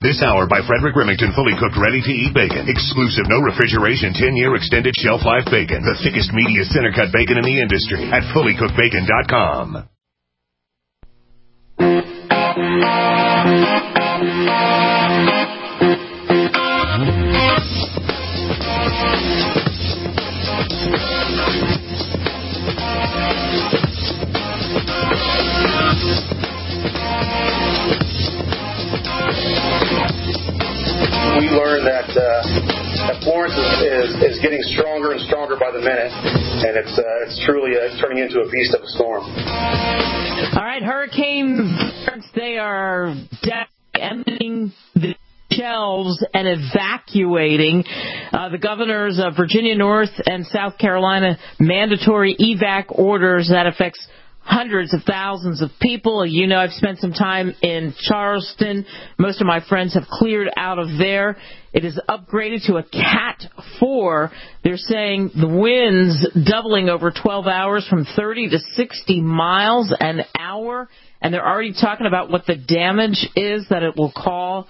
This hour by Frederick Remington, fully cooked, ready-to-eat bacon. Exclusive, no refrigeration, 10-year extended shelf life bacon. The thickest, meatiest center-cut bacon in the industry at fullycookedbacon.com. We learned that Florence is getting stronger and stronger by the minute, and it's truly turning into a beast of a storm. All right, hurricanes, they are emptying the shelves and evacuating. The governors of Virginia, North, and South Carolina mandatory evac orders that affects hundreds of thousands of people. You know, I've spent some time in Charleston. Most of my friends have cleared out of there. It is upgraded to a Cat 4. They're saying the winds doubling over 12 hours from 30 to 60 miles an hour. And they're already talking about what the damage is that it will cause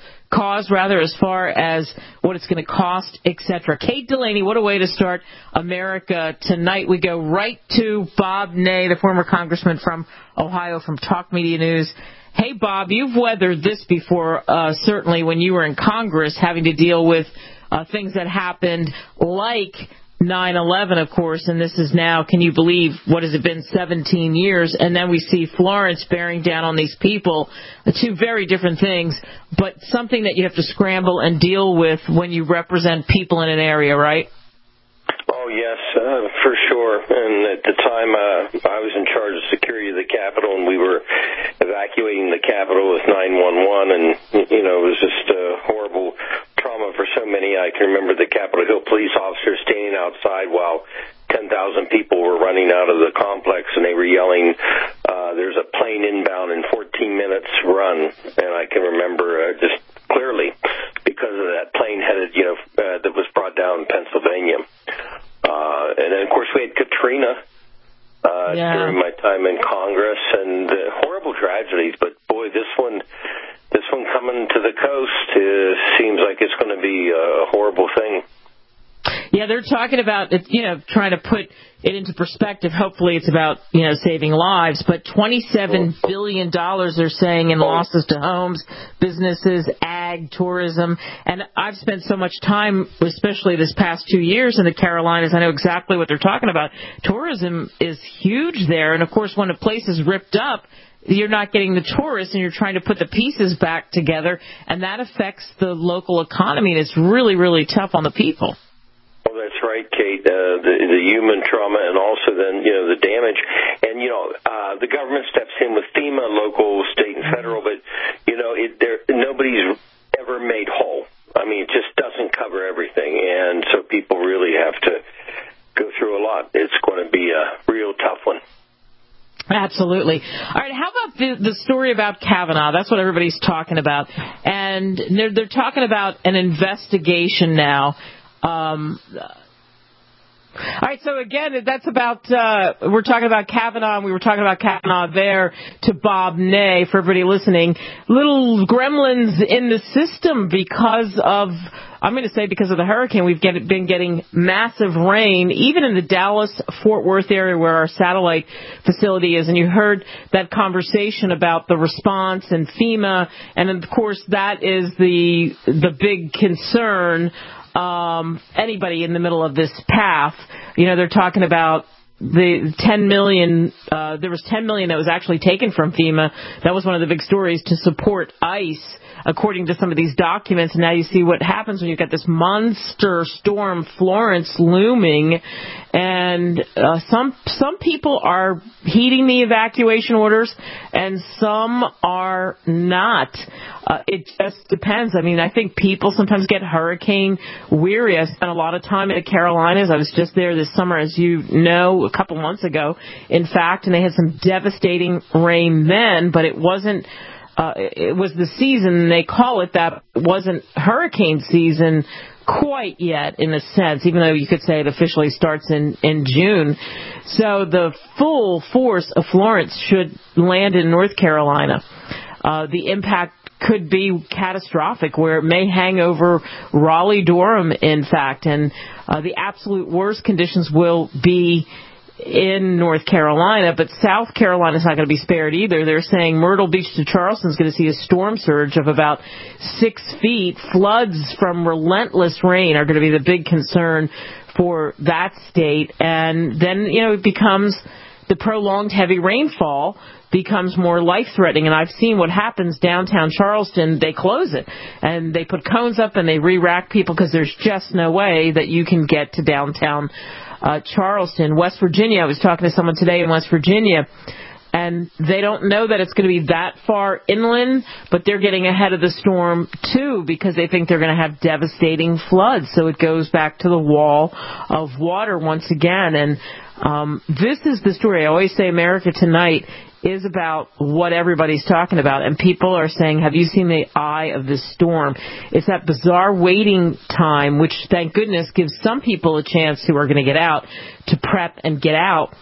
as far as what it's going to cost, etc. Kate Delaney, what a way to start America tonight. We go right to Bob Ney, the former congressman from Ohio from Talk Media News. Hey, Bob, you've weathered this before, certainly when you were in Congress, having to deal with things that happened like 9/11, of course, and this is now, can you believe, what has it been, 17 years, and then we see Florence bearing down on these people, two very different things, but something that you have to scramble and deal with when you represent people in an area, right? Oh, yes, for sure. And at the time, I was in charge of security of the Capitol, and we were evacuating the Capitol with 911, and, you know, it was just a horrible trauma for so many. I can remember the Capitol Hill police officers standing outside while 10,000 people were running out of the complex, and they were yelling, there's a plane inbound in 14 minutes, run. And I can remember just clearly because of that plane headed, that was brought down in Pennsylvania. And then, of course, we had Katrina during my time in Congress, and horrible tragedies. But, boy, this one coming to the coast seems like it's going to be a horrible thing. Yeah, they're talking about, trying to put it into perspective. Hopefully it's about, saving lives. But $27 billion, they're saying, in losses to homes, businesses, ag, tourism. And I've spent so much time, especially this past 2 years in the Carolinas, I know exactly what they're talking about. Tourism is huge there. And, of course, when a place is ripped up, you're not getting the tourists, and you're trying to put the pieces back together. And that affects the local economy. And it's really, really tough on the people. Well, that's right, Kate. The human trauma, and also then, the damage. And, the government steps in with FEMA, local, state, and federal, but, nobody's ever made whole. I mean, it just doesn't cover everything, and so people really have to go through a lot. It's going to be a real tough one. Absolutely. All right, how about the story about Kavanaugh? That's what everybody's talking about. And they're talking about an investigation now. All right, so again, that's about, we're talking about Kavanaugh, and we were talking about Kavanaugh there to Bob Ney, for everybody listening. Little gremlins in the system because of the hurricane. We've been getting massive rain, even in the Dallas-Fort Worth area where our satellite facility is. And you heard that conversation about the response and FEMA, and of course that is the big concern. Anybody in the middle of this path, they're talking about the $10 million. There was $10 million that was actually taken from FEMA. That was one of the big stories to support ICE, according to some of these documents. And now you see what happens when you've got this monster storm Florence looming. And some people are heeding the evacuation orders, and some are not. It just depends. I mean, I think people sometimes get hurricane weary. I spent a lot of time in the Carolinas. I was just there this summer, as you know, a couple months ago, in fact, and they had some devastating rain then, but it wasn't. It was the season, they call it that. It wasn't hurricane season quite yet, in a sense, even though you could say it officially starts in June. So the full force of Florence should land in North Carolina. The impact could be catastrophic, where it may hang over Raleigh-Durham, in fact, and the absolute worst conditions will be in North Carolina, but South Carolina is not going to be spared either. They're saying Myrtle Beach to Charleston is going to see a storm surge of about 6 feet. Floods from relentless rain are going to be the big concern for that state. And then, it becomes the prolonged heavy rainfall becomes more life-threatening. And I've seen what happens downtown Charleston. They close it, and they put cones up, and they re-rack people because there's just no way that you can get to downtown Charleston. West Virginia, I was talking to someone today in West Virginia, and they don't know that it's going to be that far inland, but they're getting ahead of the storm, too, because they think they're going to have devastating floods. So it goes back to the wall of water once again. And this is the story. I always say America Tonight is about what everybody's talking about. And people are saying, have you seen the eye of this storm? It's that bizarre waiting time, which, thank goodness, gives some people a chance who are going to get out to prep and get out.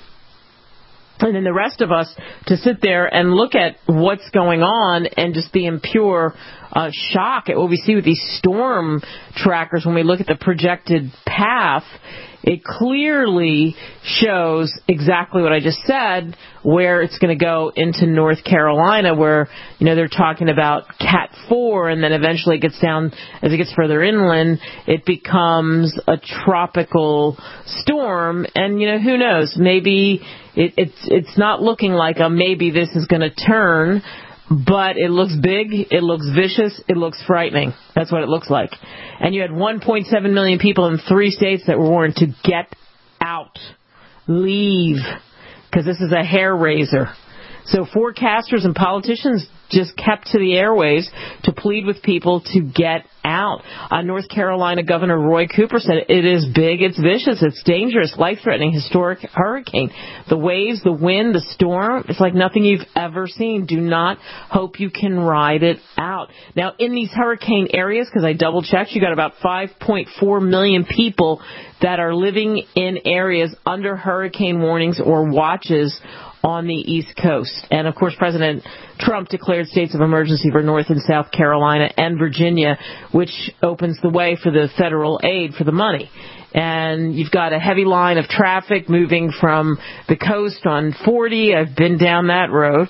And then the rest of us to sit there and look at what's going on and just be in pure shock at what we see with these storm trackers. When we look at the projected path, it clearly shows exactly what I just said, where it's going to go into North Carolina, where, they're talking about Cat 4, and then eventually it gets down, as it gets further inland, it becomes a tropical storm. And, who knows? Maybe it's not looking like maybe this is going to turn, but it looks big, it looks vicious, it looks frightening. That's what it looks like. And you had 1.7 million people in 3 states that were warned to get out, leave, because this is a hair raiser. So forecasters and politicians just kept to the airways to plead with people to get out. North Carolina Governor Roy Cooper said it is big, it's vicious, it's dangerous, life-threatening, historic hurricane. The waves, the wind, the storm, it's like nothing you've ever seen. Do not hope you can ride it out. Now, in these hurricane areas, because I double-checked, you got about 5.4 million people that are living in areas under hurricane warnings or watches on the East Coast. And, of course, President Trump declared states of emergency for North and South Carolina and Virginia, which opens the way for the federal aid for the money. And you've got a heavy line of traffic moving from the coast on 40. I've been down that road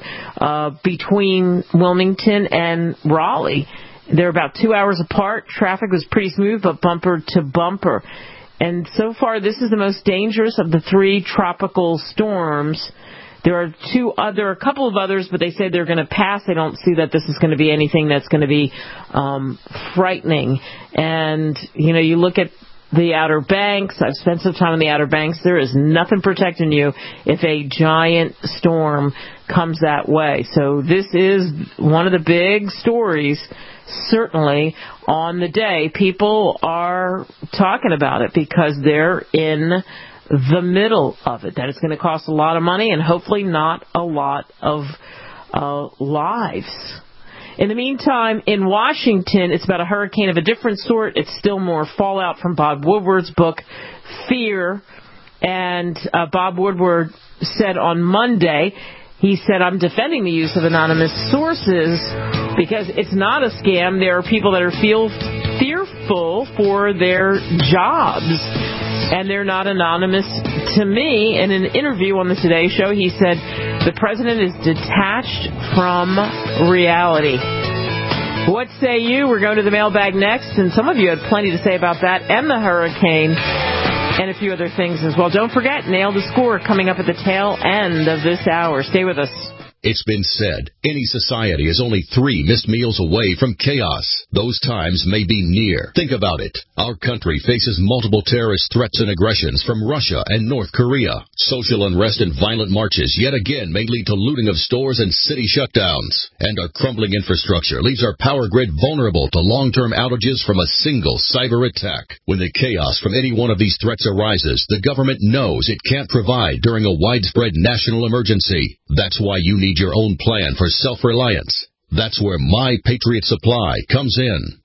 between Wilmington and Raleigh. They're about 2 hours apart. Traffic was pretty smooth, but bumper to bumper. And so far, this is the most dangerous of the 3 tropical storms. There are a couple of others, but they say they're going to pass. They don't see that this is going to be anything that's going to be frightening. And, you look at the Outer Banks. I've spent some time in the Outer Banks. There is nothing protecting you if a giant storm comes that way. So this is one of the big stories, certainly, on the day. People are talking about it because they're in the middle of it, that it's going to cost a lot of money and hopefully not a lot of lives. In the meantime, in Washington, it's about a hurricane of a different sort. It's still more fallout from Bob Woodward's book, Fear. And Bob Woodward said on Monday, he said, I'm defending the use of anonymous sources because it's not a scam. There are people that are fearful for their jobs. And they're not anonymous to me. In an interview on the Today Show, he said, the president is detached from reality. What say you? We're going to the mailbag next, and some of you had plenty to say about that and the hurricane and a few other things as well. Don't forget, Nail the Score coming up at the tail end of this hour. Stay with us. It's been said, any society is only 3 missed meals away from chaos. Those times may be near. Think about it. Our country faces multiple terrorist threats and aggressions from Russia and North Korea. Social unrest and violent marches yet again may lead to looting of stores and city shutdowns. And our crumbling infrastructure leaves our power grid vulnerable to long-term outages from a single cyber attack. When the chaos from any one of these threats arises, the government knows it can't provide during a widespread national emergency. That's why you need your own plan for self-reliance. That's where My Patriot Supply comes in.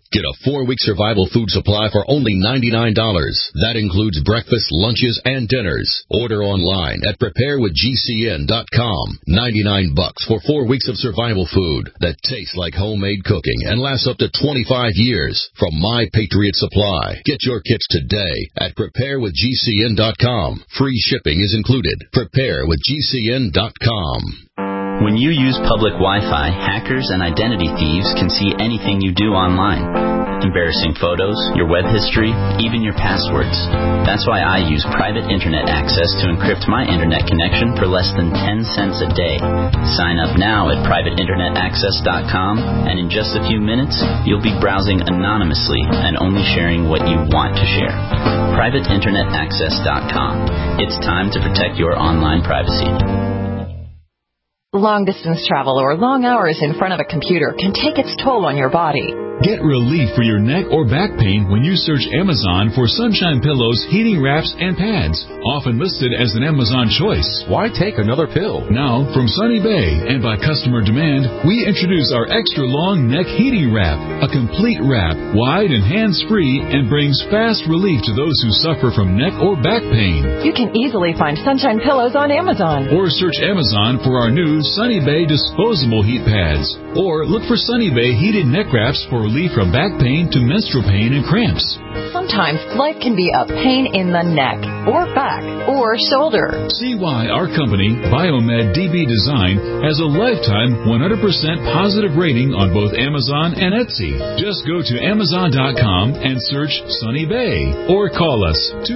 Get a 4-week survival food supply for only $99. That includes breakfast, lunches, and dinners. Order online at preparewithgcn.com. $99 for 4 weeks of survival food that tastes like homemade cooking and lasts up to 25 years from My Patriot Supply. Get your kits today at preparewithgcn.com. Free shipping is included. Preparewithgcn.com. When you use public Wi-Fi, hackers and identity thieves can see anything you do online. Embarrassing photos, your web history, even your passwords. That's why I use private internet access to encrypt my internet connection for less than 10 cents a day. Sign up now at privateinternetaccess.com, and in just a few minutes, you'll be browsing anonymously and only sharing what you want to share. privateinternetaccess.com. It's time to protect your online privacy. Long-distance travel or long hours in front of a computer can take its toll on your body. Get relief for your neck or back pain when you search Amazon for Sunshine Pillows, heating wraps, and pads, often listed as an Amazon choice. Why take another pill? Now, from Sunny Bay and by customer demand, we introduce our extra long neck heating wrap, a complete wrap, wide and hands-free, and brings fast relief to those who suffer from neck or back pain. You can easily find Sunshine Pillows on Amazon. Or search Amazon for our new Sunny Bay disposable heat pads. Or look for Sunny Bay heated neck wraps for relief from back pain to menstrual pain and cramps. Sometimes life can be a pain in the neck, or back, or shoulder. See why our company, Biomed DB Design, has a lifetime 100% positive rating on both Amazon and Etsy. Just go to Amazon.com and search Sunny Bay, or call us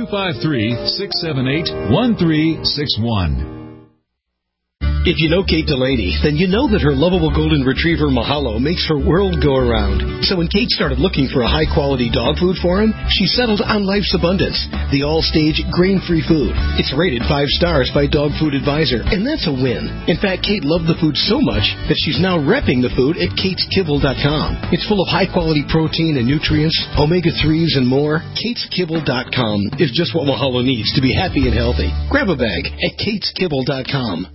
253-678-1361. If you know Kate Delaney, then you know that her lovable golden retriever Mahalo makes her world go around. So when Kate started looking for a high-quality dog food for him, she settled on Life's Abundance, the all-stage grain-free food. It's rated 5 stars by Dog Food Advisor, and that's a win. In fact, Kate loved the food so much that she's now repping the food at KatesKibble.com. It's full of high-quality protein and nutrients, omega-3s, and more. KatesKibble.com is just what Mahalo needs to be happy and healthy. Grab a bag at KatesKibble.com.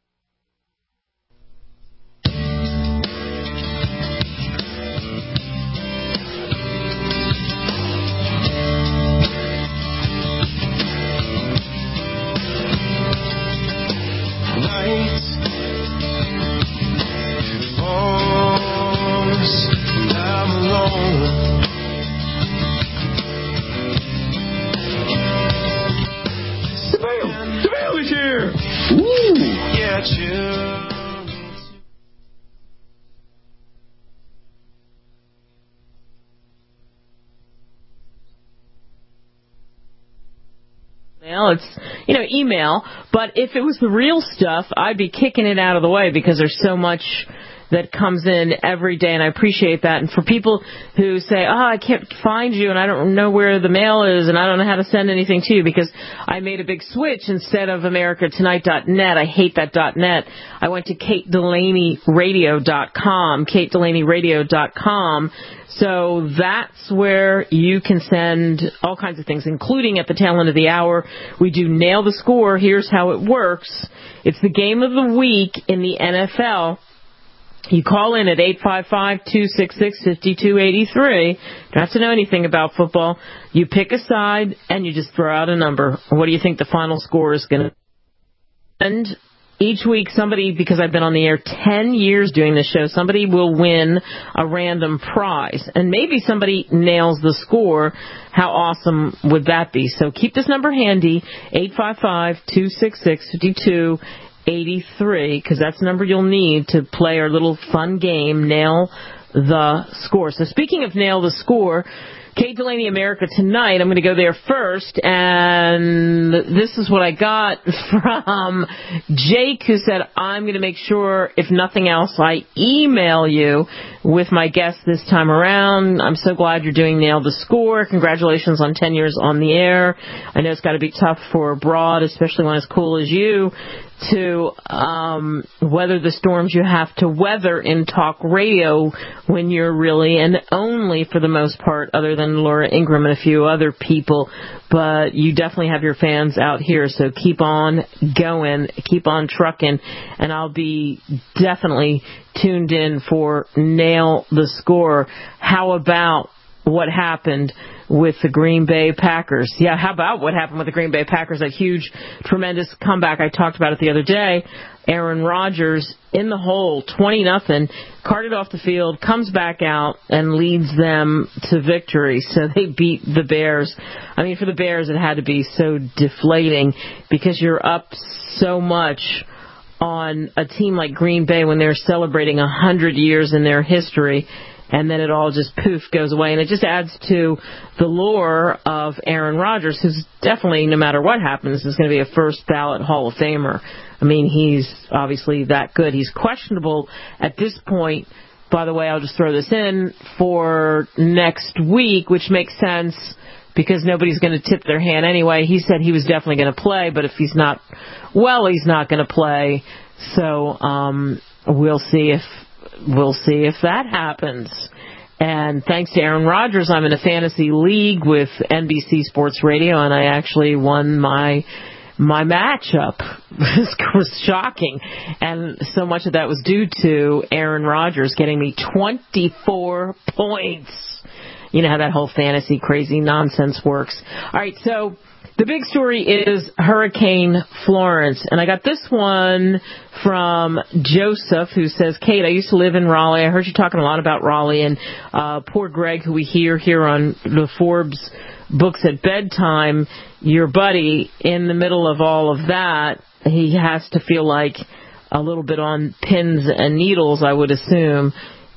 It's, email, but if it was the real stuff, I'd be kicking it out of the way because there's so much that comes in every day, and I appreciate that. And for people who say, I can't find you, and I don't know where the mail is, and I don't know how to send anything to you because I made a big switch. Instead of AmericaTonight.net, I hate that .net, I went to KateDelaneyRadio.com, KateDelaneyRadio.com. So that's where you can send all kinds of things, including at the tail end of the hour. We do Nail the Score. Here's how it works. It's the game of the week in the NFL. You call in at 855-266-5283. Don't have to know anything about football. You pick a side, and you just throw out a number. What do you think the final score is going to be? And each week, somebody, because I've been on the air 10 years doing this show, somebody will win a random prize. And maybe somebody nails the score. How awesome would that be? So keep this number handy, 855-266-5283, because that's the number you'll need to play our little fun game, Nail the Score. So speaking of Nail the Score, Kate Delaney, America Tonight, I'm going to go there first, and this is what I got from Jake, who said, I'm going to make sure, if nothing else, I email you with my guest this time around. I'm so glad you're doing Nail the Score. Congratulations on 10 years on the air. I know it's got to be tough for abroad, especially one as cool as you, to weather the storms you have to weather in talk radio when you're really, and only for the most part, other than and Laura Ingraham and a few other people, but you definitely have your fans out here, so keep on going, keep on trucking, and I'll be definitely tuned in for Nail the Score. How about what happened with the Green Bay Packers? Yeah, how about what happened with the Green Bay Packers? That huge, tremendous comeback. I talked about it the other day. Aaron Rodgers in the hole, 20-0, carted off the field, comes back out, and leads them to victory. So they beat the Bears. I mean, for the Bears, it had to be so deflating because you're up so much on a team like Green Bay when they're celebrating 100 years in their history, and then it all just poof goes away. And it just adds to the lore of Aaron Rodgers, who's definitely, no matter what happens, is going to be a first ballot Hall of Famer. I mean, he's obviously that good. He's questionable at this point. By the way, I'll just throw this in for next week, which makes sense because nobody's going to tip their hand anyway. He said he was definitely going to play, but if he's not well, he's not going to play. So we'll see if that happens. And thanks to Aaron Rodgers, I'm in a fantasy league with NBC Sports Radio, and I actually won my matchup. It was shocking. And so much of that was due to Aaron Rodgers getting me 24 points. You know how that whole fantasy crazy nonsense works. All right, so the big story is Hurricane Florence. And I got this one from Joseph, who says, Kate, I used to live in Raleigh. I heard you talking a lot about Raleigh. And poor Greg, who we hear here on the Forbes Books at Bedtime, your buddy, in the middle of all of that, he has to feel like a little bit on pins and needles, I would assume.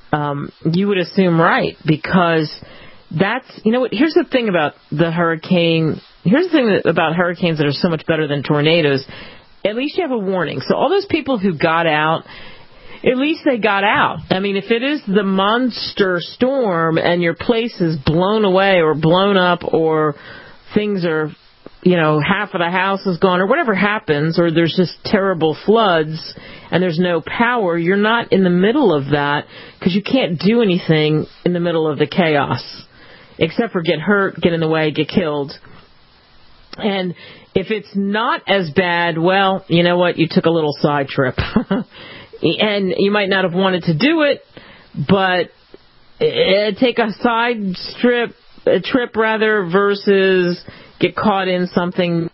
You would assume right, because that's, you know what, here's the thing about the hurricane. Here's the thing about hurricanes that are so much better than tornadoes. At least you have a warning. So all those people who got out, at least they got out. I mean, if it is the monster storm and your place is blown away or blown up or things are, you know, half of the house is gone or whatever happens, or there's just terrible floods and there's no power, you're not in the middle of that because you can't do anything in the middle of the chaos except for get hurt, get in the way, get killed. And if it's not as bad, well, you know what? You took a little side trip. And you might not have wanted to do it, but take a side trip versus get caught in something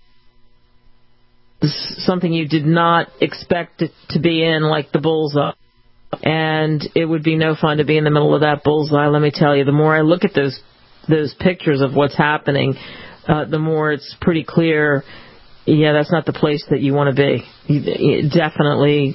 you did not expect it to be in, like the bullseye. And it would be no fun to be in the middle of that bullseye, let me tell you. The more I look at those pictures of what's happening, the more it's pretty clear, yeah, that's not the place that you want to be. Definitely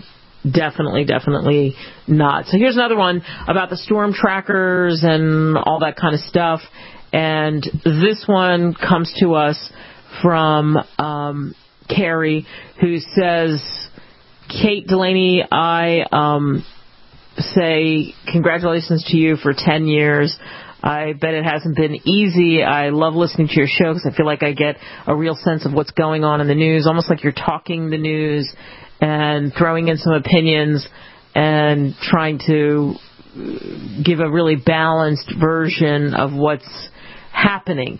not. So here's another one about the storm trackers and all that kind of stuff. And this one comes to us from Carrie, who says, Kate Delaney, I say congratulations to you for 10 years. I bet it hasn't been easy. I love listening to your show because I feel like I get a real sense of what's going on in the news, almost like you're talking the news and throwing in some opinions and trying to give a really balanced version of what's happening.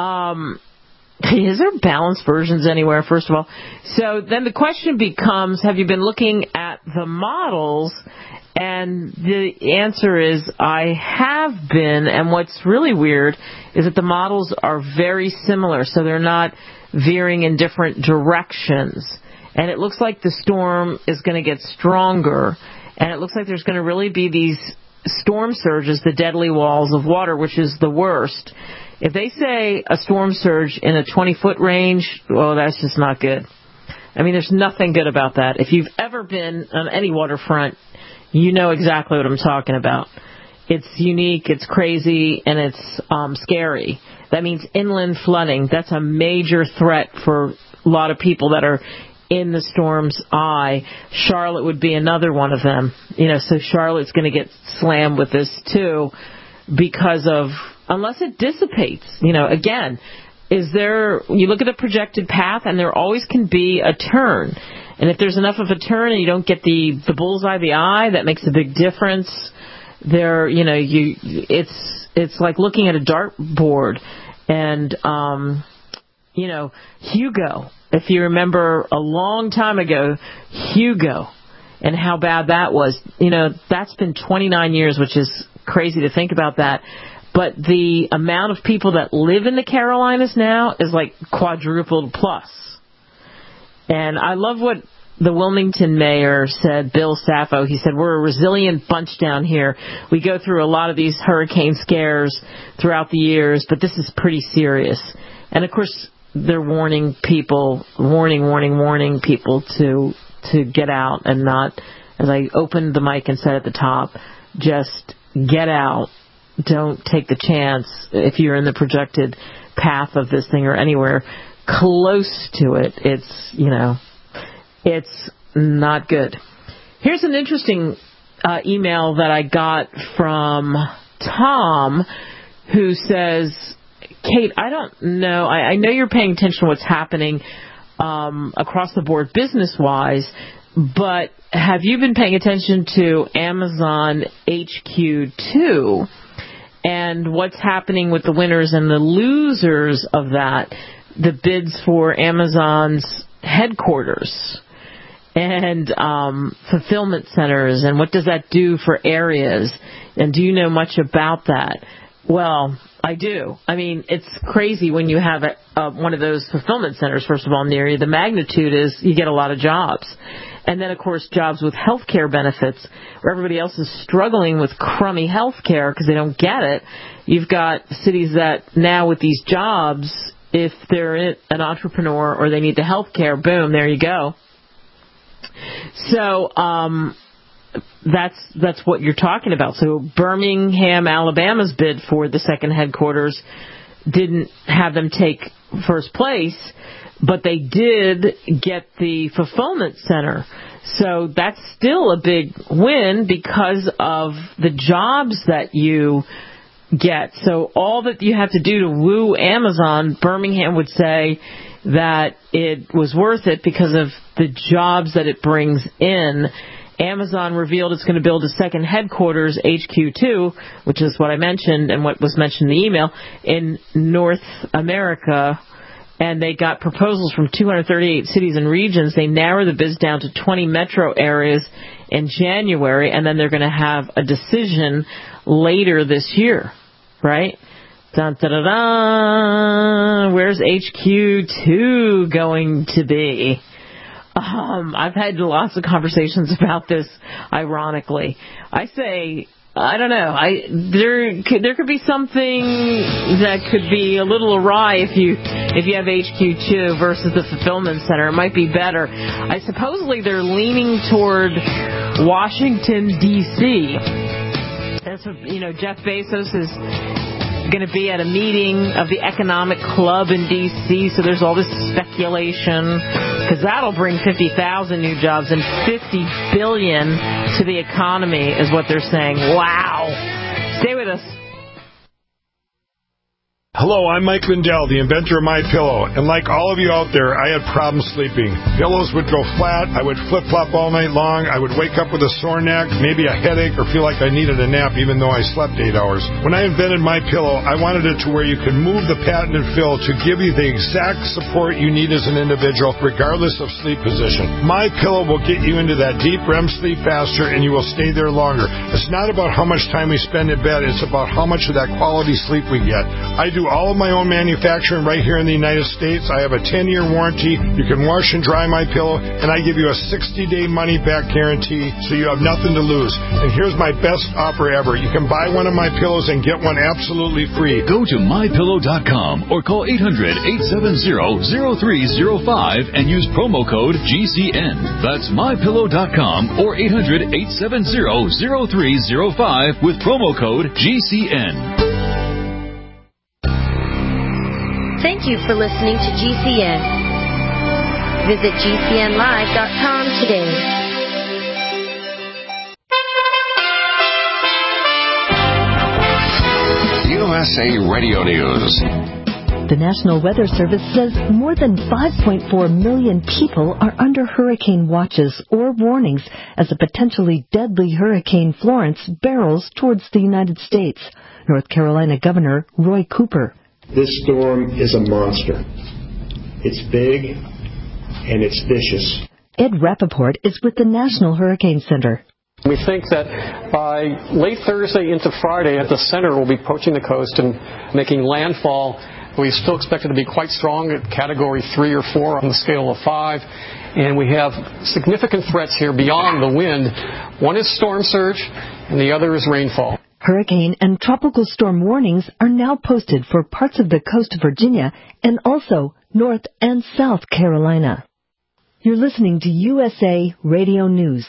Is there balanced versions anywhere, first of all? So then the question becomes, have you been looking at the models? And the answer is, I have been, and what's really weird is that the models are very similar, so they're not veering in different directions. And it looks like the storm is going to get stronger, and it looks like there's going to really be these storm surges, the deadly walls of water, which is the worst. If they say a storm surge in a 20-foot range, well, that's just not good. I mean, there's nothing good about that. If you've ever been on any waterfront, you know exactly what I'm talking about. It's unique, it's crazy, and it's scary. That means inland flooding. That's a major threat for a lot of people that are in the storm's eye. Charlotte would be another one of them. You know, so Charlotte's going to get slammed with this too because of, unless it dissipates. You know, again, you look at the projected path and there always can be a turn. And if there's enough of a turn and you don't get the bullseye of the eye, that makes a big difference. it's like looking at a dartboard. And, Hugo, if you remember a long time ago, Hugo, and how bad that was, that's been 29 years, which is crazy to think about that. But the amount of people that live in the Carolinas now is like quadrupled plus. And I love what the Wilmington mayor said, Bill Saffo. He said, we're a resilient bunch down here. We go through a lot of these hurricane scares throughout the years, but this is pretty serious. And, of course, they're warning people people to get out and not, as I opened the mic and said at the top, just get out. Don't take the chance if you're in the projected path of this thing or anywhere close to it. It's not good. Here's an interesting email that I got from Tom, who says, Kate, I don't know. I know you're paying attention to what's happening across the board business-wise, but have you been paying attention to Amazon HQ2 and what's happening with the winners and the losers of that, the bids for Amazon's headquarters and fulfillment centers, and what does that do for areas? And do you know much about that? Well, I do. I mean, it's crazy when you have one of those fulfillment centers, first of all, near you. The magnitude is you get a lot of jobs. And then, of course, jobs with health care benefits, where everybody else is struggling with crummy health care because they don't get it. You've got cities that now with these jobs, if they're an entrepreneur or they need the health care, boom, there you go. So that's what you're talking about. So Birmingham, Alabama's bid for the second headquarters didn't have them take first place, but they did get the fulfillment center. So that's still a big win because of the jobs that you get. So all that you have to do to woo Amazon, Birmingham would say that it was worth it because of the jobs that it brings in. Amazon revealed it's going to build a second headquarters, HQ2, which is what I mentioned and what was mentioned in the email, in North America. And they got proposals from 238 cities and regions. They narrowed the bids down to 20 metro areas in January, and then they're going to have a decision later this year, right? Dun, da, da, da. Where's HQ2 going to be? I've had lots of conversations about this, ironically. I say, I don't know. There could be something that could be a little awry if you have HQ2 versus the fulfillment center. It might be better. Supposedly they're leaning toward Washington D.C. That's what, Jeff Bezos is going to be at a meeting of the Economic Club in D.C., so there's all this speculation, because that'll bring 50,000 new jobs and $50 billion to the economy is what they're saying. Wow. Stay with us. Hello, I'm Mike Lindell, the inventor of MyPillow, and like all of you out there, I had problems sleeping. Pillows would go flat, I would flip-flop all night long, I would wake up with a sore neck, maybe a headache, or feel like I needed a nap even though I slept 8 hours. When I invented MyPillow, I wanted it to where you could move the patented fill to give you the exact support you need as an individual, regardless of sleep position. MyPillow will get you into that deep REM sleep faster, and you will stay there longer. It's not about how much time we spend in bed, it's about how much of that quality sleep we get. I do all of my own manufacturing right here in the United States. I have a 10-year warranty. You can wash and dry my pillow, and I give you a 60-day money-back guarantee, so you have nothing to lose. And here's my best offer ever. You can buy one of my pillows and get one absolutely free. Go to MyPillow.com or call 800-870-0305 and use promo code GCN. That's MyPillow.com or 800-870-0305 with promo code GCN. Thank you for listening to GCN. Visit GCNlive.com today. USA Radio News. The National Weather Service says more than 5.4 million people are under hurricane watches or warnings as a potentially deadly Hurricane Florence barrels towards the United States. North Carolina Governor Roy Cooper. This storm is a monster. It's big and it's vicious. Ed Rappaport is with the National Hurricane Center. We think that by late Thursday into Friday, the center will be approaching the coast and making landfall. We still expect it to be quite strong at Category 3 or 4 on the scale of 5. And we have significant threats here beyond the wind. One is storm surge, and the other is rainfall. Hurricane and tropical storm warnings are now posted for parts of the coast of Virginia and also North and South Carolina. You're listening to USA Radio News.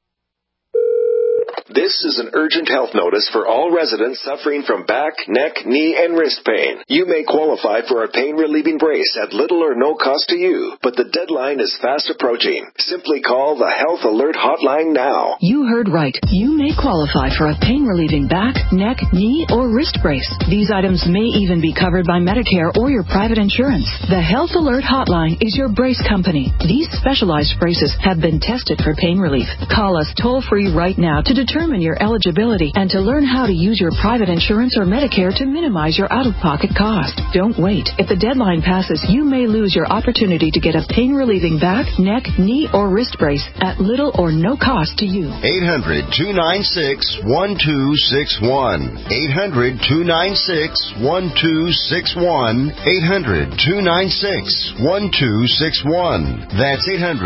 This is an urgent health notice for all residents suffering from back, neck, knee, and wrist pain. You may qualify for a pain-relieving brace at little or no cost to you, but the deadline is fast approaching. Simply call the Health Alert Hotline now. You heard right. You may qualify for a pain-relieving back, neck, knee, or wrist brace. These items may even be covered by Medicare or your private insurance. The Health Alert Hotline is your brace company. These specialized braces have been tested for pain relief. Call us toll-free right now to determine your eligibility and to learn how to use your private insurance or Medicare to minimize your out-of-pocket cost. Don't wait. If the deadline passes, you may lose your opportunity to get a pain-relieving back, neck, knee, or wrist brace at little or no cost to you. 800-296-1261. 800-296-1261. 800-296-1261. That's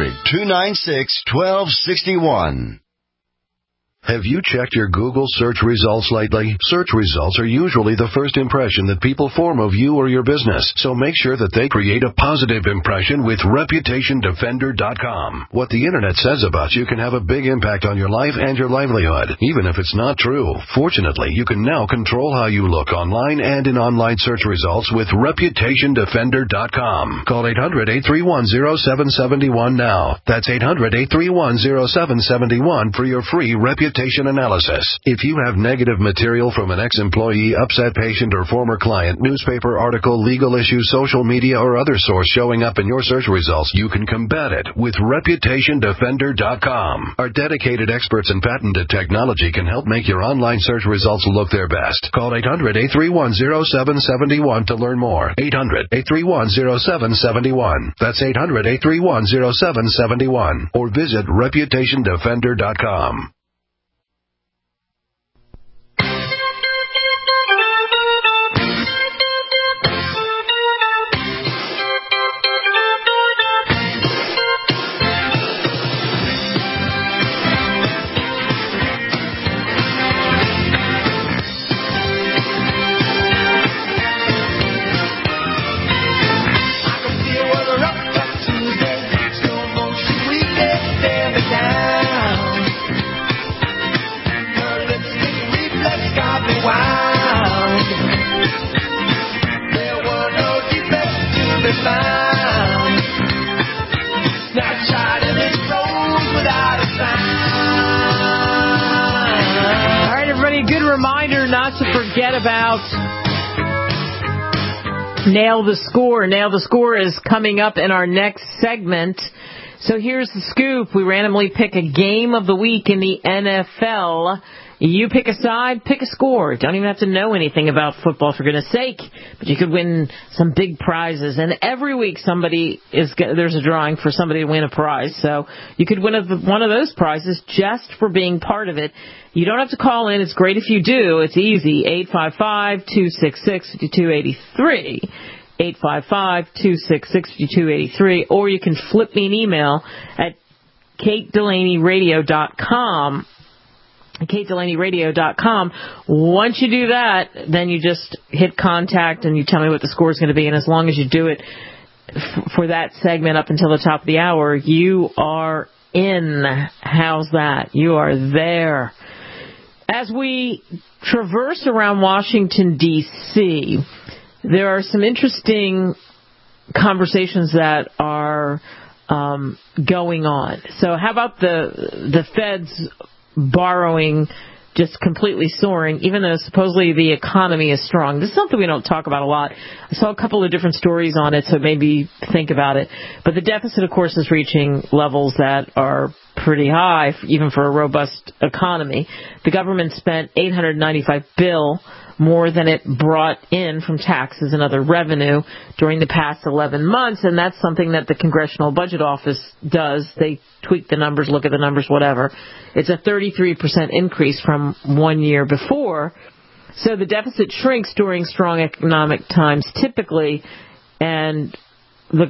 800-296-1261. Have you checked your Google search results lately? Search results are usually the first impression that people form of you or your business, so make sure that they create a positive impression with ReputationDefender.com. What the Internet says about you can have a big impact on your life and your livelihood, even if it's not true. Fortunately, you can now control how you look online and in online search results with ReputationDefender.com. Call 800-831-0771 now. That's 800-831-0771 for your free reputation analysis. If you have negative material from an ex-employee, upset patient, or former client, newspaper article, legal issue, social media, or other source showing up in your search results, you can combat it with ReputationDefender.com. Our dedicated experts in patented technology can help make your online search results look their best. Call 800-831-0771 to learn more. 800-831-0771. That's 800-831-0771. Or visit ReputationDefender.com. Not to forget about Nail the Score. Nail the Score is coming up in our next segment. So here's the scoop. We randomly pick a game of the week in the NFL. You pick a side, pick a score. Don't even have to know anything about football, for goodness sake. But you could win some big prizes. And every week there's a drawing for somebody to win a prize. So you could win one of those prizes just for being part of it. You don't have to call in. It's great if you do. It's easy. 855-266-5283. 855-266-5283. Or you can flip me an email at KateDelaneyRadio.com. KateDelaneyRadio.com. Once you do that, then you just hit contact and you tell me what the score is going to be. And as long as you do it for that segment up until the top of the hour, you are in. How's that? You are there. As we traverse around Washington, D.C., there are some interesting conversations that are going on. So how about the feds borrowing just completely soaring, even though supposedly the economy is strong. This is something we don't talk about a lot. I saw a couple of different stories on it, so maybe think about it. But the deficit, of course, is reaching levels that are pretty high, even for a robust economy. The government spent $895 billion more than it brought in from taxes and other revenue during the past 11 months, and that's something that the Congressional Budget Office does. They tweak the numbers, look at the numbers, whatever. It's a 33% increase from 1 year before. So the deficit shrinks during strong economic times typically, and the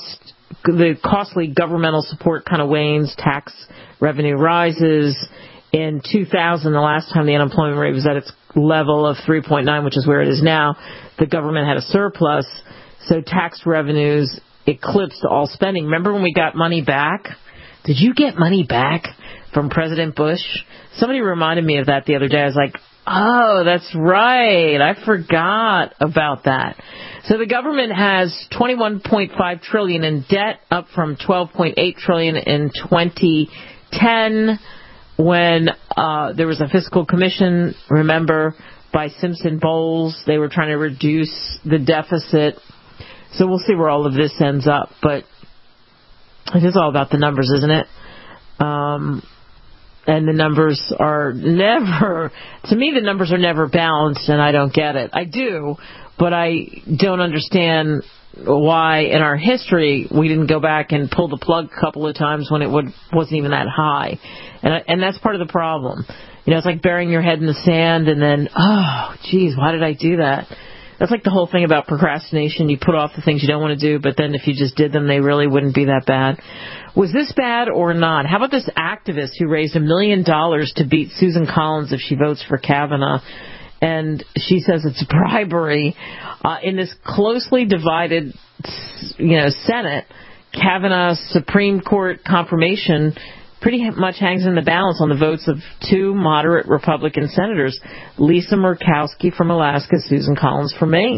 costly governmental support kind of wanes, tax revenue rises. In 2000, the last time the unemployment rate was at its level of 3.9, which is where it is now, the government had a surplus, so tax revenues eclipsed all spending. Remember when we got money back? Did you get money back from President Bush? Somebody reminded me of that the other day. I was like, oh, that's right. I forgot about that. So the government has $21.5 trillion in debt, up from $12.8 trillion in 2010. When there was a fiscal commission, remember, by Simpson Bowles, they were trying to reduce the deficit. So we'll see where all of this ends up. But it is all about the numbers, isn't it? And the numbers are never, to me, the numbers are never balanced, and I don't get it. I do, but I don't understand why in our history we didn't go back and pull the plug a couple of times when it wasn't even that high. And that's part of the problem. You know, it's like burying your head in the sand and then, oh, geez, why did I do that? That's like the whole thing about procrastination. You put off the things you don't want to do, but then if you just did them, they really wouldn't be that bad. Was this bad or not? How about this activist who raised $1 million to beat Susan Collins if she votes for Kavanaugh? And she says it's bribery. In this closely divided, Senate, Kavanaugh's Supreme Court confirmation pretty much hangs in the balance on the votes of two moderate Republican senators, Lisa Murkowski from Alaska, Susan Collins from Maine.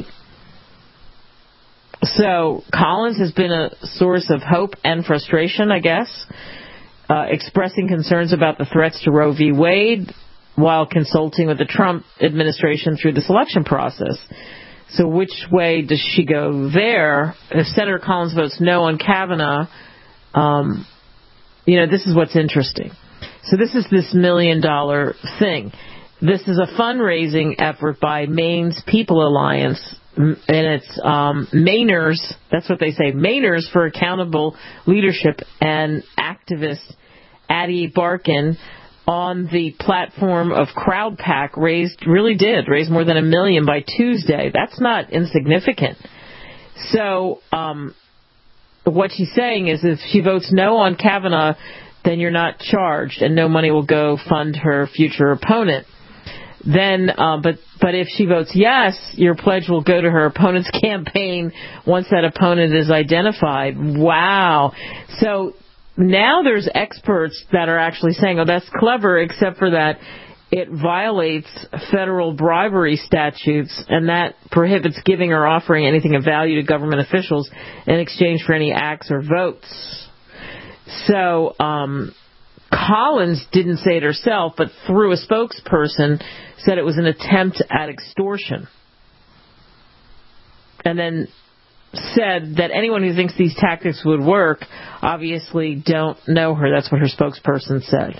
So Collins has been a source of hope and frustration, I guess, expressing concerns about the threats to Roe v. Wade while consulting with the Trump administration through the selection process. So which way does she go there? If Senator Collins votes no on Kavanaugh, this is what's interesting. So this is this $1 million thing. This is a fundraising effort by Maine's People Alliance, and it's Mainers, that's what they say, Mainers for Accountable Leadership, and activist Addie Barkin on the platform of CrowdPack raised more than $1 million by Tuesday. That's not insignificant. So what she's saying is if she votes no on Kavanaugh, then you're not charged and no money will go fund her future opponent. Then, but if she votes yes, your pledge will go to her opponent's campaign once that opponent is identified. Wow. So now there's experts that are actually saying, oh, that's clever, except for that it violates federal bribery statutes, and that prohibits giving or offering anything of value to government officials in exchange for any acts or votes. So Collins didn't say it herself, but through a spokesperson said it was an attempt at extortion. And then said that anyone who thinks these tactics would work obviously don't know her. That's what her spokesperson said.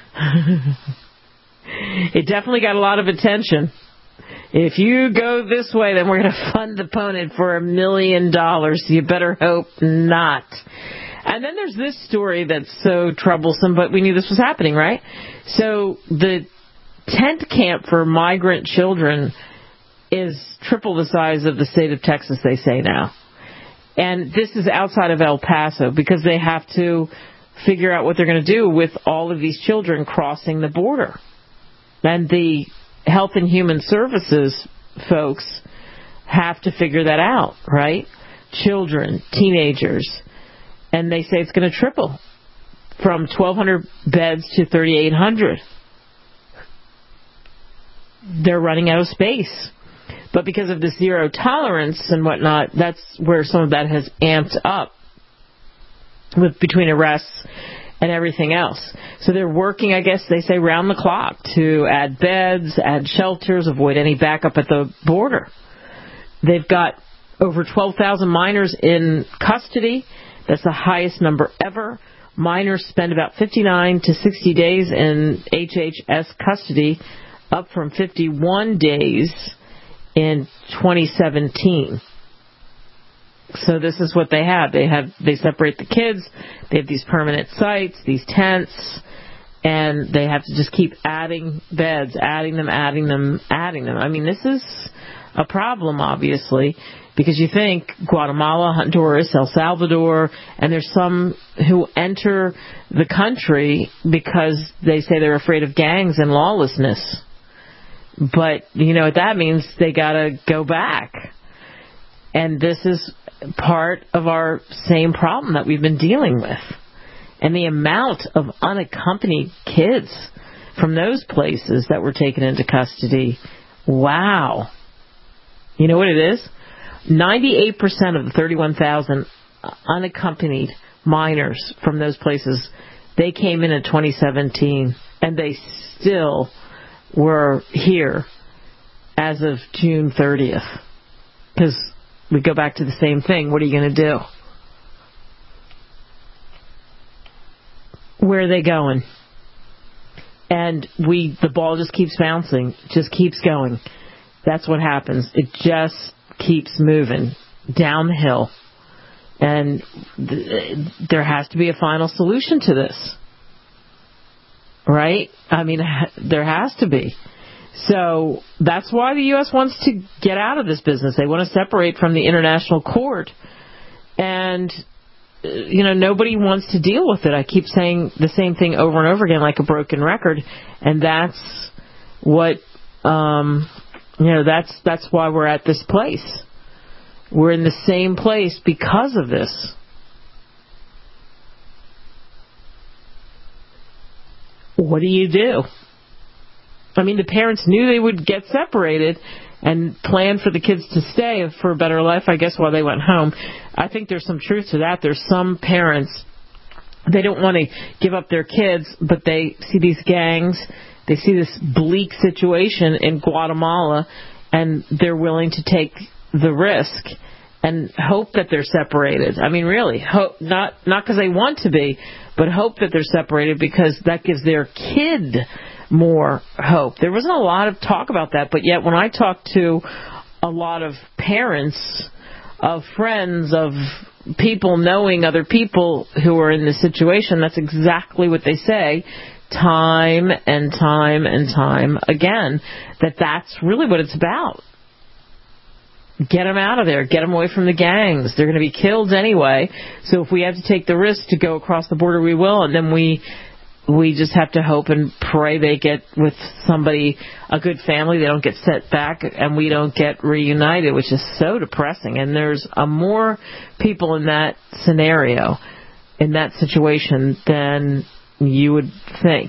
It definitely got a lot of attention. If you go this way, then we're going to fund the opponent for $1 million. You better hope not. And then there's this story that's so troublesome, but we knew this was happening, right? So the tent camp for migrant children is triple the size of the state of Texas, they say now. And this is outside of El Paso because they have to figure out what they're going to do with all of these children crossing the border. And the Health and Human Services folks have to figure that out, right? Children, teenagers. And they say it's going to triple from 1,200 beds to 3,800. They're running out of space. But because of the zero tolerance and whatnot, that's where some of that has amped up between arrests and everything else. So they're working, I guess they say, round the clock to add beds, add shelters, avoid any backup at the border. They've got over 12,000 minors in custody. That's the highest number ever. Minors spend about 59 to 60 days in HHS custody, up from 51 days in 2017. So this is what they have. They separate the kids. They have these permanent sites, these tents, and they have to just keep adding beds, adding them. I mean, this is a problem, obviously, because you think Guatemala, Honduras, El Salvador, and there's some who enter the country because they say they're afraid of gangs and lawlessness. But you know what that means? They got to go back. And this is part of our same problem that we've been dealing with. And the amount of unaccompanied kids from those places that were taken into custody, wow. You know what it is? 98% of the 31,000 unaccompanied minors from those places, they came in 2017, and they still were here as of June 30th. Because we go back to the same thing. What are you going to do? Where are they going? And the ball just keeps bouncing, just keeps going. That's what happens. It just keeps moving down the hill. And there has to be a final solution to this. Right? I mean, there has to be. So that's why the U.S. wants to get out of this business. They want to separate from the international court. And, you know, nobody wants to deal with it. I keep saying the same thing over and over again like a broken record. And that's what, that's why we're at this place. We're in the same place because of this. What do you do? I mean, the parents knew they would get separated and planned for the kids to stay for a better life, I guess, while they went home. I think there's some truth to that. There's some parents, they don't want to give up their kids, but they see these gangs, they see this bleak situation in Guatemala, and they're willing to take the risk and hope that they're separated. I mean, really, hope, not because they want to be, but hope that they're separated because that gives their kid more hope. There wasn't a lot of talk about that, but yet when I talk to a lot of parents, of friends, of people knowing other people who are in this situation, that's exactly what they say time and time and time again, that's really what it's about. Get them out of there. Get them away from the gangs. They're going to be killed anyway. So if we have to take the risk to go across the border, we will. And then we just have to hope and pray they get with somebody, a good family. They don't get sent back and we don't get reunited, which is so depressing. And there's more people in that scenario, in that situation, than you would think.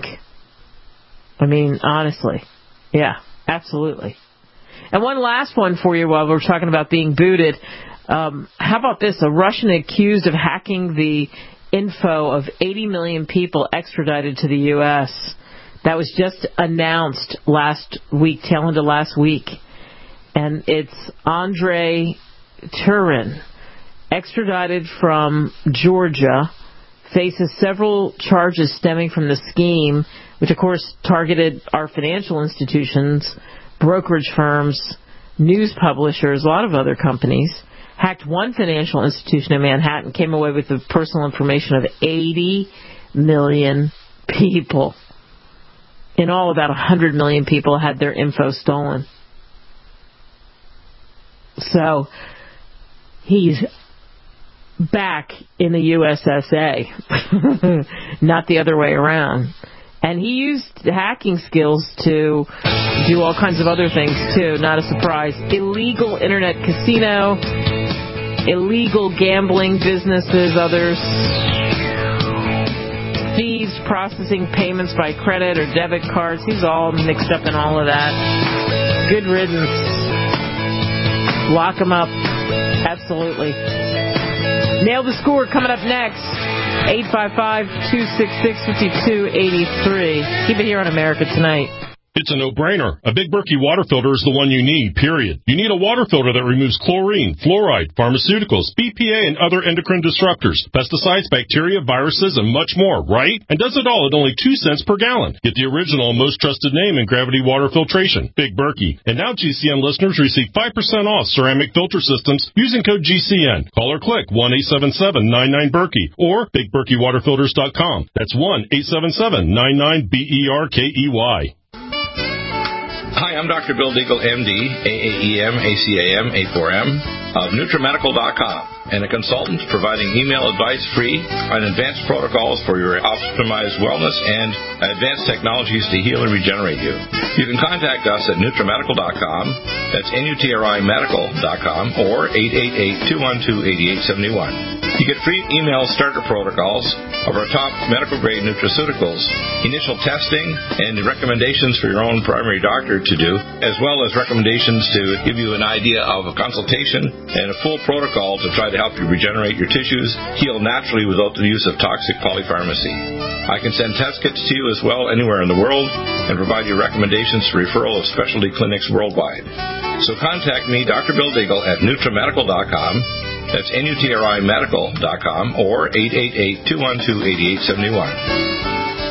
I mean, honestly. Yeah, absolutely. And one last one for you while we're talking about being booted. How about this? A Russian accused of hacking the info of 80 million people extradited to the U.S. That was just announced last week, tail end of last week. And it's Andrei Turin, extradited from Georgia, faces several charges stemming from the scheme, which of course targeted our financial institutions, brokerage firms, news publishers, a lot of other companies. Hacked one financial institution in Manhattan, came away with the personal information of 80 million people. In all, about 100 million people had their info stolen. So, he's back in the USSA, not the other way around. And he used hacking skills to do all kinds of other things, too. Not a surprise. Illegal internet casino, illegal gambling businesses, others. Thieves processing payments by credit or debit cards. He's all mixed up in all of that. Good riddance. Lock him up. Absolutely. Nail the Score coming up next. 855-266-5283. Keep it here on America Tonight. It's a no-brainer. A Big Berkey water filter is the one you need, period. You need a water filter that removes chlorine, fluoride, pharmaceuticals, BPA, and other endocrine disruptors, pesticides, bacteria, viruses, and much more, right? And does it all at only 2 cents per gallon. Get the original and most trusted name in gravity water filtration, Big Berkey. And now GCN listeners receive 5% off ceramic filter systems using code GCN. Call or click 1-877-99-BERKEY or BigBerkeyWaterFilters.com. That's 1-877-99-BERKEY. Hi, I'm Dr. Bill Deagle, MD, AAEM, ACAM, A4M, of NutriMedical.com, and a consultant providing email advice free on advanced protocols for your optimized wellness and advanced technologies to heal and regenerate you. You can contact us at NutriMedical.com, that's NutriMedical.com, or 888-212-8871. You get free email starter protocols of our top medical-grade nutraceuticals, initial testing, and recommendations for your own primary doctor to do, as well as recommendations to give you an idea of a consultation and a full protocol to try to help you regenerate your tissues, heal naturally without the use of toxic polypharmacy. I can send test kits to you as well anywhere in the world and provide you recommendations for referral of specialty clinics worldwide. So contact me, Dr. Bill Deagle, at NutriMedical.com. That's NutriMedical.com or 888-212-8871.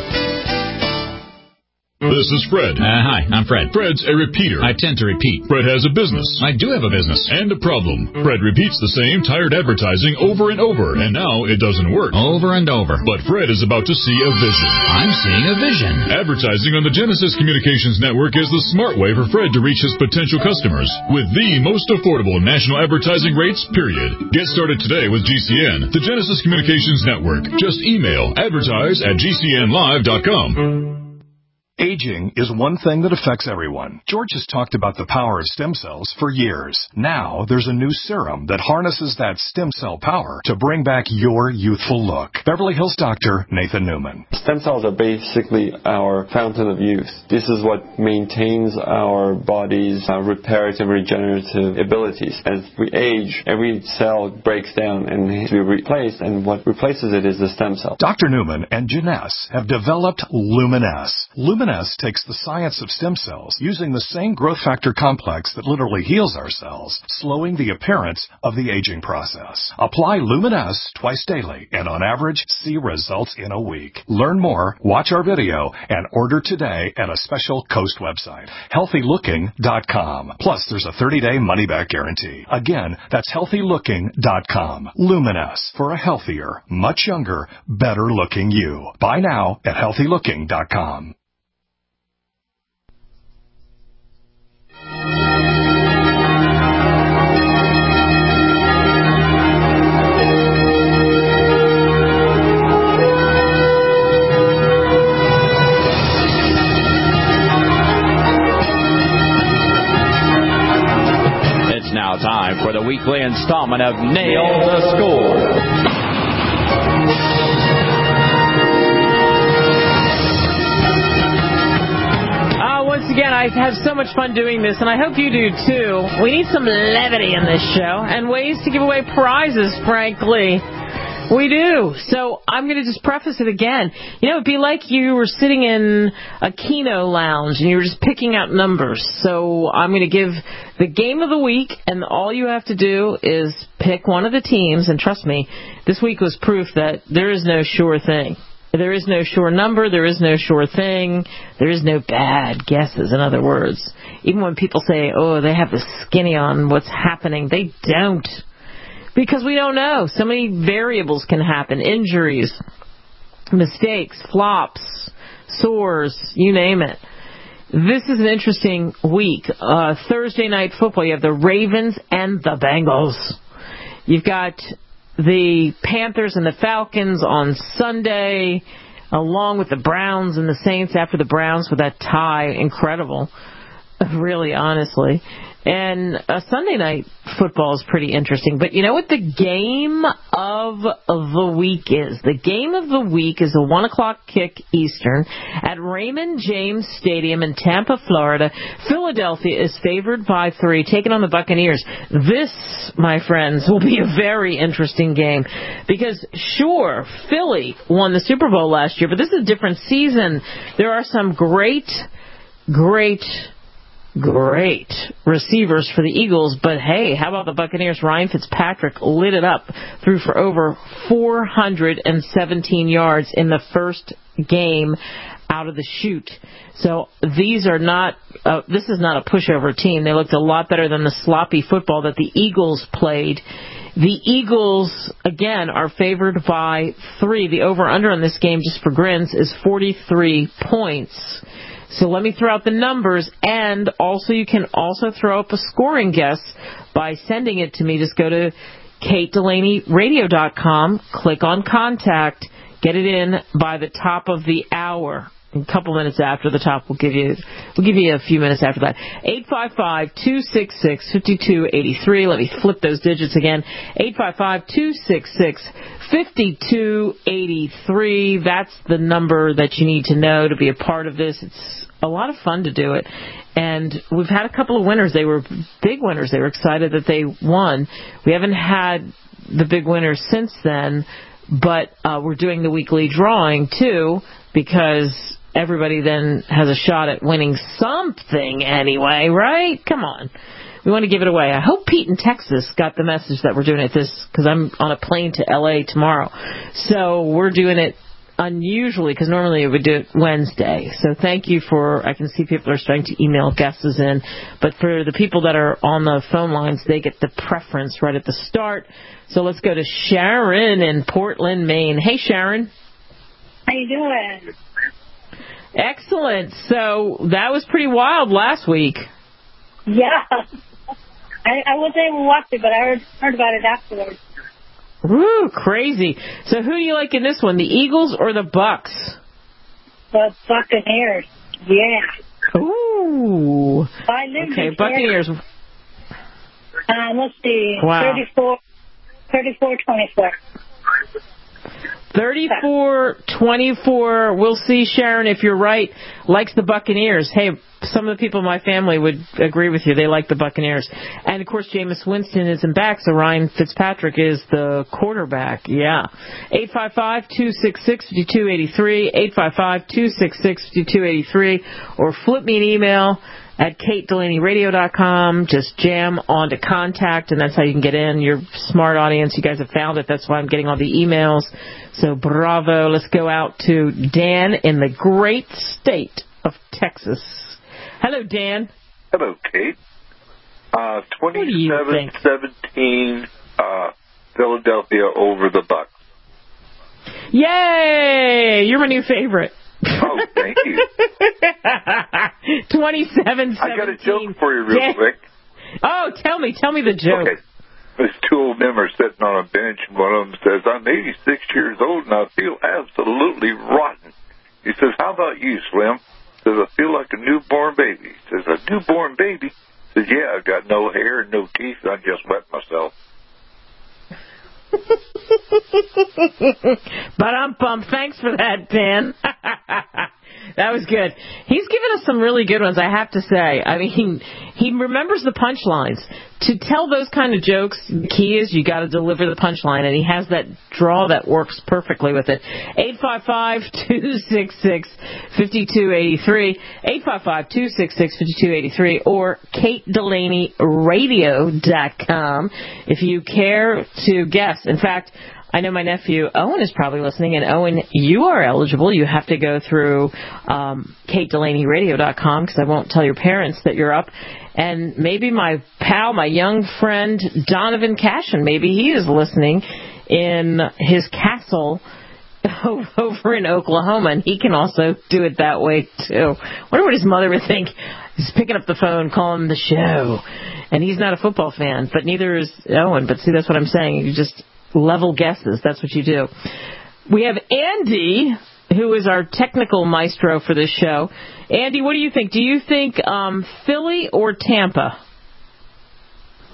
This is Fred. Hi, I'm Fred. Fred's a repeater. I tend to repeat. Fred has a business. I do have a business. And a problem. Fred repeats the same tired advertising over and over, and now it doesn't work. Over and over. But Fred is about to see a vision. I'm seeing a vision. Advertising on the Genesis Communications Network is the smart way for Fred to reach his potential customers with the most affordable national advertising rates, period. Get started today with GCN, the Genesis Communications Network. Just email advertise@gcnlive.com. Aging is one thing that affects everyone. George has talked about the power of stem cells for years. Now, there's a new serum that harnesses that stem cell power to bring back your youthful look. Beverly Hills doctor Nathan Newman. Stem cells are basically our fountain of youth. This is what maintains our body's reparative and regenerative abilities. As we age, every cell breaks down and needs to be replaced, and what replaces it is the stem cell. Dr. Newman and Janess have developed Luminesce. Luminesce takes the science of stem cells using the same growth factor complex that literally heals our cells, slowing the appearance of the aging process. Apply Luminesce twice daily and on average see results in a week. Learn more, watch our video, and order today at a special Coast website, healthylooking.com. Plus, there's a 30-day money-back guarantee. Again, that's healthylooking.com. Luminesce for a healthier, much younger, better-looking you. Buy now at healthylooking.com. It's now time for the weekly installment of Nail the Score. Once again, I have so much fun doing this, and I hope you do too. We need some levity in this show and ways to give away prizes, frankly. We do. So I'm going to just preface it again. You know, it'd be like you were sitting in a Keno lounge and you were just picking out numbers. So I'm going to give the game of the week, and all you have to do is pick one of the teams. And trust me, this week was proof that there is no sure thing. There is no sure number. There is no sure thing. There is no bad guesses, in other words. Even when people say, oh, they have the skinny on what's happening, they don't. Because we don't know. So many variables can happen. Injuries, mistakes, flops, sores, you name it. This is an interesting week. Thursday night football, you have the Ravens and the Bengals. You've got the Panthers and the Falcons on Sunday, along with the Browns and the Saints after the Browns with that tie. Incredible. Really, honestly. And Sunday night football is pretty interesting. But you know what the game of the week is? The game of the week is a 1 o'clock kick Eastern at Raymond James Stadium in Tampa, Florida. Philadelphia is favored by 3, taking on the Buccaneers. This, my friends, will be a very interesting game because, sure, Philly won the Super Bowl last year, but this is a different season. There are some great receivers for the Eagles, but hey, how about the Buccaneers? Ryan Fitzpatrick lit it up, threw for over 417 yards in the first game out of the chute. So these are not, this is not a pushover team. They looked a lot better than the sloppy football that the Eagles played. The Eagles, again, are favored by 3. The over-under on this game, just for grins, is 43 points. So let me throw out the numbers, and also you can also throw up a scoring guess by sending it to me. Just go to KateDelaneyRadio.com, click on Contact, get it in by the top of the hour. A couple minutes after the top, we'll give you a few minutes after that. 855-266-5283. Let me flip those digits again. 855-266-5283. That's the number that you need to know to be a part of this. It's a lot of fun to do it. And we've had a couple of winners. They were big winners. They were excited that they won. We haven't had the big winners since then, but we're doing the weekly drawing, too, because everybody then has a shot at winning something anyway, right? Come on. We want to give it away. I hope Pete in Texas got the message that we're doing it this, because I'm on a plane to L.A. tomorrow. So we're doing it unusually, because normally we would do it Wednesday. So thank you I can see people are starting to email guesses in. But for the people that are on the phone lines, they get the preference right at the start. So let's go to Sharon in Portland, Maine. Hey, Sharon. How you doing? Excellent. So that was pretty wild last week. Yeah. I wasn't able to watch it, but I heard about it afterwards. Woo, crazy. So who do you like in this one, the Eagles or the Bucks? The Buccaneers. Yeah. Ooh. I lived okay, in Buccaneers. Let's see. Wow. 34-24. 34-24. We'll see, Sharon, if you're right, likes the Buccaneers. Hey, some of the people in my family would agree with you. They like the Buccaneers. And, of course, Jameis Winston isn't back, so Ryan Fitzpatrick is the quarterback. Yeah. 855-266-5283, 855-266-5283, or flip me an email at KateDelaneyRadio.com. Just jam onto Contact, and that's how you can get in. You're smart audience. You guys have found it. That's why I'm getting all the emails. So bravo. Let's go out to Dan in the great state of Texas. Hello, Dan. Hello, Kate. 27-17, Philadelphia over the Bucks. Yay! You're my new favorite. Oh, thank you. 27-17. I got a joke for you real quick. Oh, tell me the joke. Okay. There's 2 old men are sitting on a bench, and one of them says, I'm 86 years old, and I feel absolutely rotten. He says, how about you, Slim? He says, I feel like a newborn baby. He says, a newborn baby? He says, yeah, I've got no hair and no teeth, and I just wet myself. Ba-dum-bum. Thanks for that, Dan. That was good. He's given us some really good ones, I have to say. I mean, he remembers the punchlines. To tell those kind of jokes, the key is you got to deliver the punchline, and he has that draw that works perfectly with it. 855-266-5283, 855-266-5283, or KateDelaneyRadio.com if you care to guess. In fact, I know my nephew Owen is probably listening, and Owen, you are eligible. You have to go through KateDelaneyRadio.com, because I won't tell your parents that you're up. And maybe my pal, my young friend Donovan Cashin, maybe he is listening in his castle over in Oklahoma, and he can also do it that way too. I wonder what his mother would think. He's picking up the phone, calling the show, and he's not a football fan, but neither is Owen. But see, that's what I'm saying. You just level guesses. That's what you do. We have Andy, who is our technical maestro for this show. Andy, what do you think? Do you think Philly or Tampa?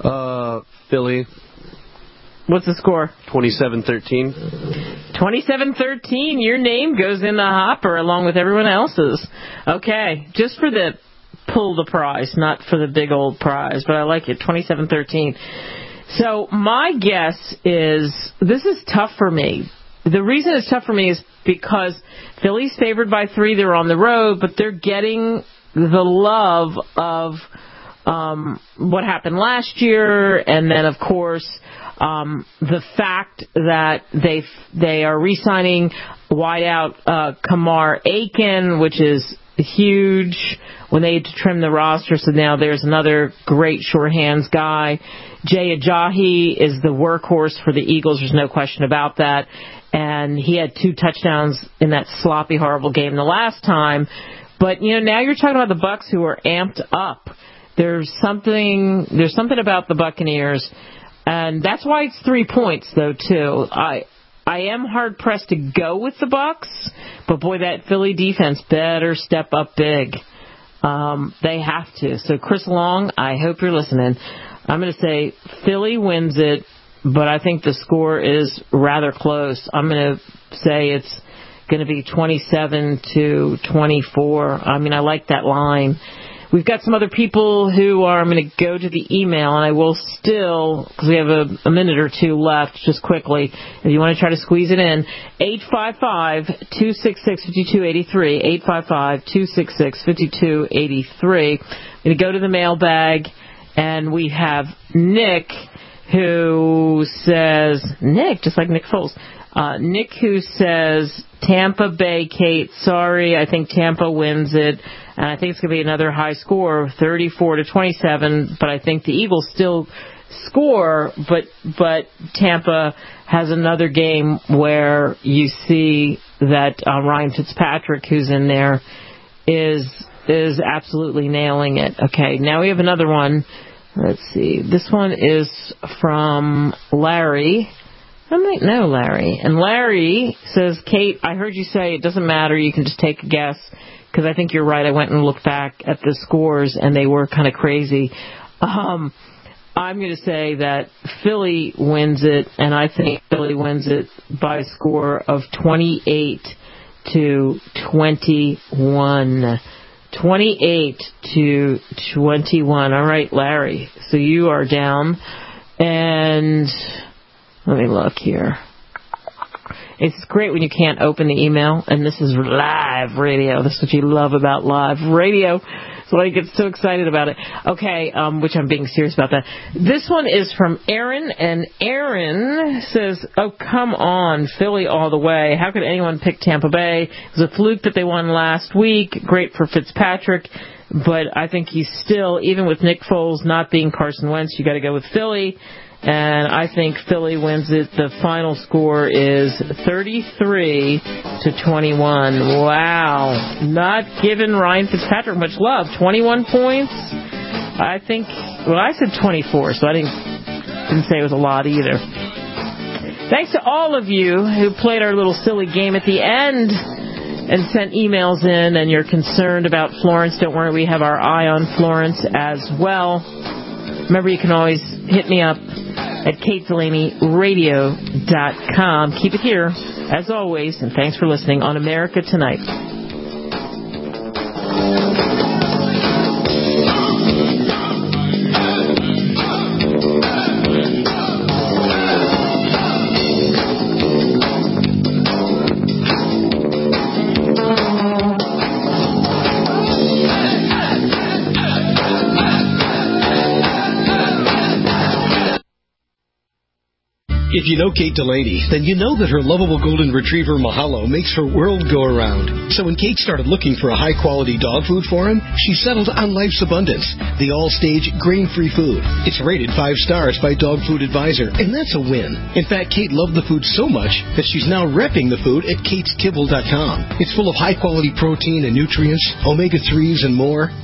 Philly. What's the score? 27-13. 27-13. Your name goes in the hopper along with everyone else's. Okay, just for the pull the prize, not for the big old prize, but I like it. 27-13. So my guess is this is tough for me. The reason it's tough for me is because Philly's favored by 3. They're on the road, but they're getting the love of what happened last year, and then, of course, the fact that they are re-signing wideout Kamar Aiken, which is huge when they had to trim the roster. So now there's another great sure hands guy. Jay Ajayi is the workhorse for the Eagles. There's no question about that. And he had 2 touchdowns in that sloppy, horrible game the last time. But, now you're talking about the Bucs who are amped up. There's something about the Buccaneers, and that's why it's 3 points, though, too. I am hard-pressed to go with the Bucs, but, boy, that Philly defense better step up big. They have to. So, Chris Long, I hope you're listening. I'm going to say Philly wins it, but I think the score is rather close. I'm going to say it's going to be 27-24. I mean, I like that line. We've got some other people who are, I'm going to go to the email, and I will still, because we have a minute or 2 left, just quickly, if you want to try to squeeze it in, 855-266-5283, 855-266-5283. I'm going to go to the mailbag, and we have Nick, who says, Nick, just like Nick Foles, Nick who says, Tampa Bay, Kate, sorry, I think Tampa wins it. And I think it's going to be another high score, 34-27. But I think the Eagles still score, but Tampa has another game where you see that Ryan Fitzpatrick, who's in there, is absolutely nailing it. Okay, now we have another one. Let's see. This one is from Larry. I might know Larry. And Larry says, Kate, I heard you say it doesn't matter, you can just take a guess. Because I think you're right. I went and looked back at the scores, and they were kind of crazy. I'm going to say that Philly wins it, and I think Philly wins it by a score of 28-21. 28-21. All right, Larry. So you are down. And let me look here. It's great when you can't open the email, and this is live radio. This is what you love about live radio. So I get so excited about it. Okay, which I'm being serious about that. This one is from Aaron, and Aaron says, oh, come on, Philly all the way. How could anyone pick Tampa Bay? It was a fluke that they won last week. Great for Fitzpatrick, but I think he's still, even with Nick Foles not being Carson Wentz, you got to go with Philly. And I think Philly wins it. The final score is 33-21. Wow. Not giving Ryan Fitzpatrick much love. 21 points. I think, well, I said 24, so I didn't say it was a lot either. Thanks to all of you who played our little silly game at the end and sent emails in, and you're concerned about Florence. Don't worry, we have our eye on Florence as well. Remember, you can always hit me up at KateDelaneyRadio.com. Keep it here, as always, and thanks for listening on America Tonight. If you know Kate Delaney, then you know that her lovable golden retriever Mahalo makes her world go around. So when Kate started looking for a high-quality dog food for him, she settled on Life's Abundance, the all-stage grain-free food. It's rated 5 stars by Dog Food Advisor, and that's a win. In fact, Kate loved the food so much that she's now repping the food at KatesKibble.com. It's full of high-quality protein and nutrients, omega-3s, and more.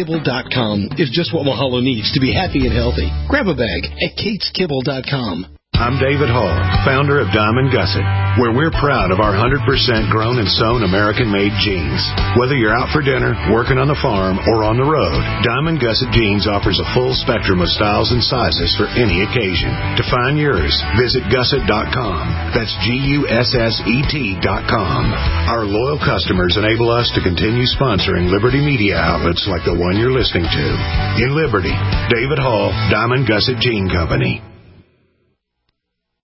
KatesKibble.com is just what Mahalo needs to be happy and healthy. Grab a bag at KatesKibble.com. I'm David Hall, founder of Diamond Gusset, where we're proud of our 100% grown and sewn American-made jeans. Whether you're out for dinner, working on the farm, or on the road, Diamond Gusset Jeans offers a full spectrum of styles and sizes for any occasion. To find yours, visit gusset.com. That's GUSSET.com. Our loyal customers enable us to continue sponsoring Liberty Media outlets like the one you're listening to. In Liberty, David Hall, Diamond Gusset Jean Company.